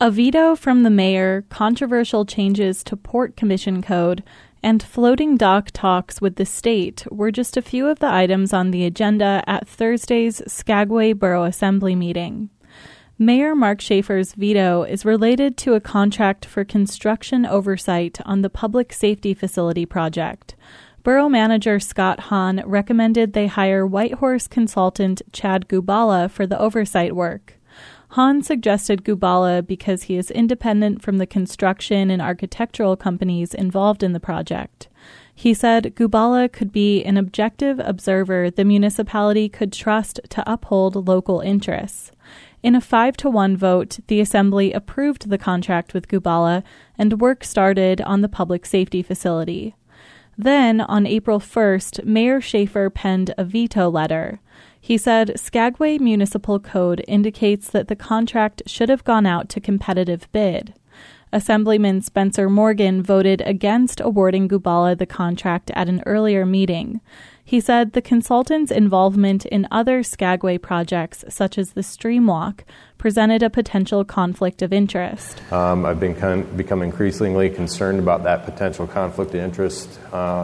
A veto from the mayor, controversial changes to Port Commission Code, and floating dock talks with the state were just a few of the items on the agenda at Thursday's Skagway Borough Assembly meeting. Mayor Mark Schaefer's veto is related to a contract for construction oversight on the public safety facility project. Borough Manager Scott Hahn recommended they hire Whitehorse consultant Chad Gubala for the oversight work. Hahn suggested Gubala because he is independent from the construction and architectural companies involved in the project. He said Gubala could be an objective observer the municipality could trust to uphold local interests. In a 5-1 vote, the Assembly approved the contract with Gubala, and work started on the public safety facility. Then, on April 1st, Mayor Schaefer penned a veto letter. He said Skagway Municipal Code indicates that the contract should have gone out to competitive bid. Assemblyman Spencer Morgan voted against awarding Gubala the contract at an earlier meeting. He said the consultant's involvement in other Skagway projects, such as the Streamwalk, presented a potential conflict of interest. I've become increasingly concerned about that potential conflict of interest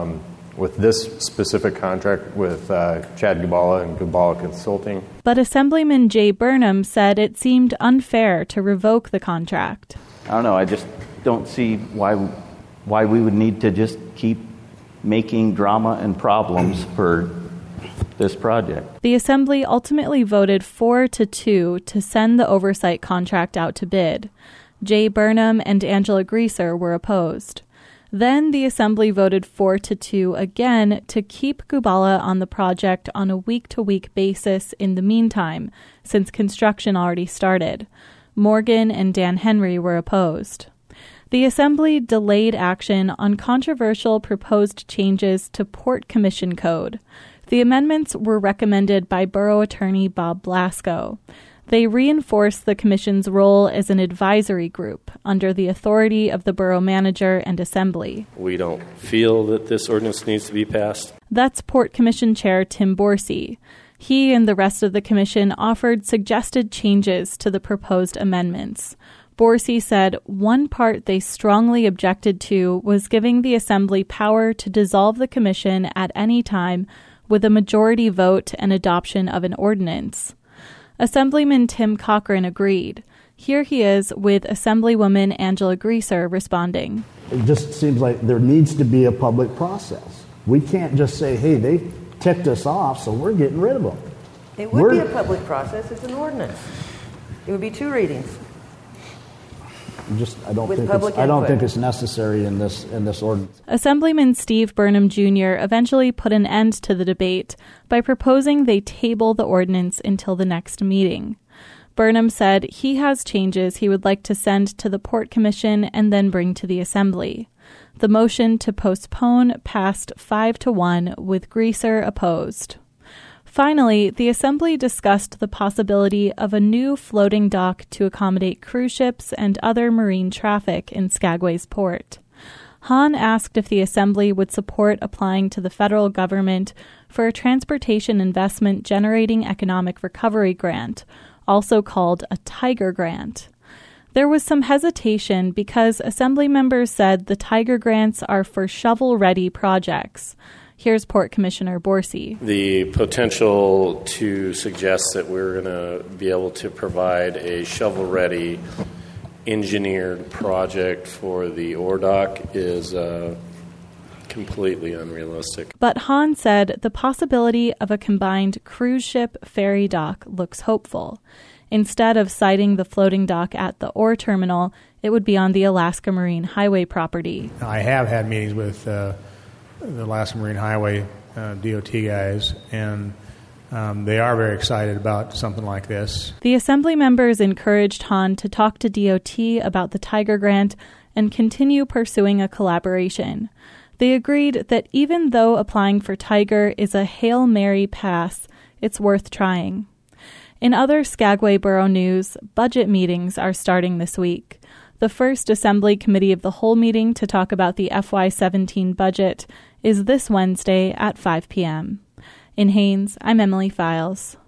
with this specific contract with Chad Gubala and Gubala Consulting. But Assemblyman Jay Burnham said it seemed unfair to revoke the contract. I don't know, I just don't see why we would need to just keep making drama and problems for this project. The Assembly ultimately voted 4-2 to send the oversight contract out to bid. Jay Burnham and Angela Greaser were opposed. Then the Assembly voted 4-2 again to keep Gubala on the project on a week-to-week basis in the meantime, since construction already started. Morgan and Dan Henry were opposed. The Assembly delayed action on controversial proposed changes to Port Commission Code. The amendments were recommended by Borough Attorney Bob Blasco. They reinforce the Commission's role as an advisory group under the authority of the Borough Manager and Assembly. We don't feel that this ordinance needs to be passed. That's Port Commission Chair Tim Borsey. He and the rest of the Commission offered suggested changes to the proposed amendments. Borsey said one part they strongly objected to was giving the Assembly power to dissolve the Commission at any time with a majority vote and adoption of an ordinance. Assemblyman Tim Cochran agreed. Here he is with Assemblywoman Angela Greaser responding. It just seems like there needs to be a public process. We can't just say, hey, they ticked us off, so we're getting rid of them. It would be a public process. It's an ordinance. It would be 2 readings. I don't think it's necessary in this ordinance. Assemblyman Steve Burnham Jr. eventually put an end to the debate by proposing they table the ordinance until the next meeting. Burnham said he has changes he would like to send to the Port Commission and then bring to the Assembly. The motion to postpone passed 5-1 with Greaser opposed. Finally, the Assembly discussed the possibility of a new floating dock to accommodate cruise ships and other marine traffic in Skagway's port. Hahn asked if the Assembly would support applying to the federal government for a Transportation Investment Generating Economic Recovery Grant, also called a Tiger Grant. There was some hesitation because Assembly members said the Tiger Grants are for shovel-ready projects. Here's Port Commissioner Borsey. The potential to suggest that we're going to be able to provide a shovel-ready engineered project for the ore dock is completely unrealistic. But Hahn said the possibility of a combined cruise ship ferry dock looks hopeful. Instead of siting the floating dock at the ore terminal, it would be on the Alaska Marine Highway property. I have had meetings with the Alaska Marine Highway DOT guys, and they are very excited about something like this. The Assembly members encouraged Hahn to talk to DOT about the Tiger Grant and continue pursuing a collaboration. They agreed that even though applying for Tiger is a Hail Mary pass, it's worth trying. In other Skagway Borough news, budget meetings are starting this week. The first Assembly Committee of the Whole meeting to talk about the FY17 budget is this Wednesday at 5 p.m. In Haines, I'm Emily Files.